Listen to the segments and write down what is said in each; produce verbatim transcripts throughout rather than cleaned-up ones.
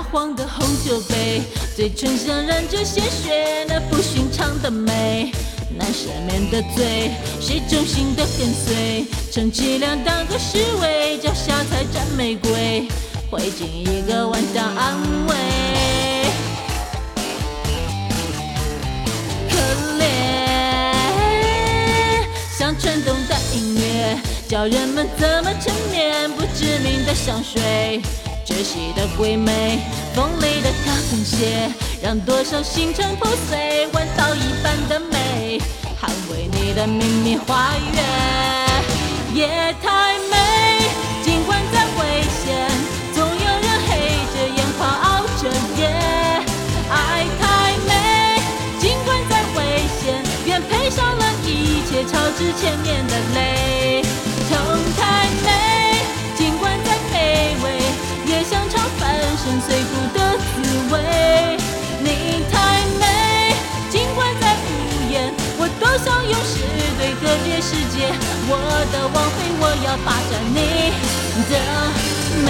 黄的红酒杯，嘴唇上染着鲜血，那不寻常的美，难赦免的罪，谁忠心的跟随？充其量当个侍卫，脚下才沾玫瑰，会尽一个晚当安慰。可怜，像传动的音乐，叫人们怎么沉眠？不知名的香水，窒息的鬼魅，锋利的高跟鞋，让多少心肠破碎，换到一半的美，捍卫你的秘密花园。夜太美，尽管再危险，总有人黑着眼狂熬着夜。爱太美，尽管再危险，愿赔上了一切，超之千年的泪。痛太美，尽管再卑微，也想尝粉身碎骨的滋味。你太美，尽管再无言，我多想用诗对隔绝世界。我的王妃，我要霸占你的美。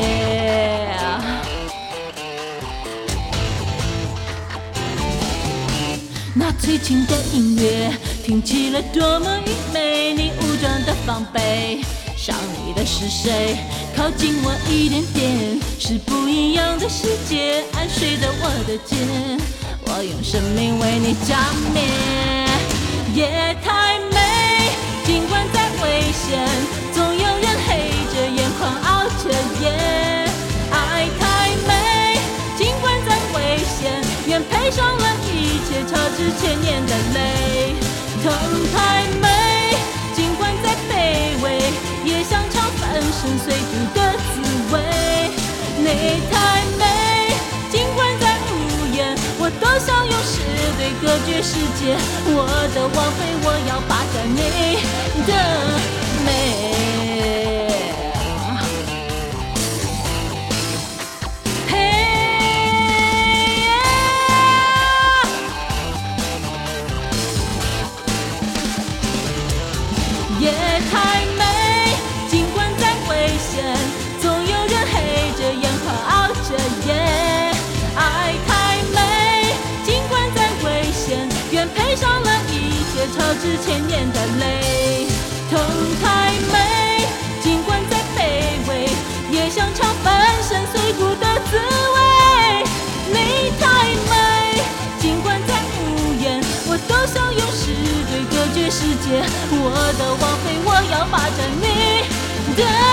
那最轻的音乐听起来多么愚昧，你武装的防备，伤你的是谁？靠近我一点点，是不一样的世界，安睡着我的肩，我用生命为你加冕。夜太美，尽管再危险，总有人黑着眼狂熬着夜。爱太美，尽管再危险，愿赔上了一切，超之千年的泪。痛太美，尽管再卑微，也想尝粉身碎骨的滋味。你太美，尽管再无言，我多想用诗对隔绝世界。我的王妃，我要霸占你的美。夜太美，尽管再危险，总有人黑着眼狂熬着夜。爱太美，尽管再危险，愿赔上了一切，超之千年的泪。痛太美，尽管再卑微，也想尝粉身碎骨的滋味。你太美，尽管再无言，我都想用诗对隔绝世界。我的王妃，我要霸占你的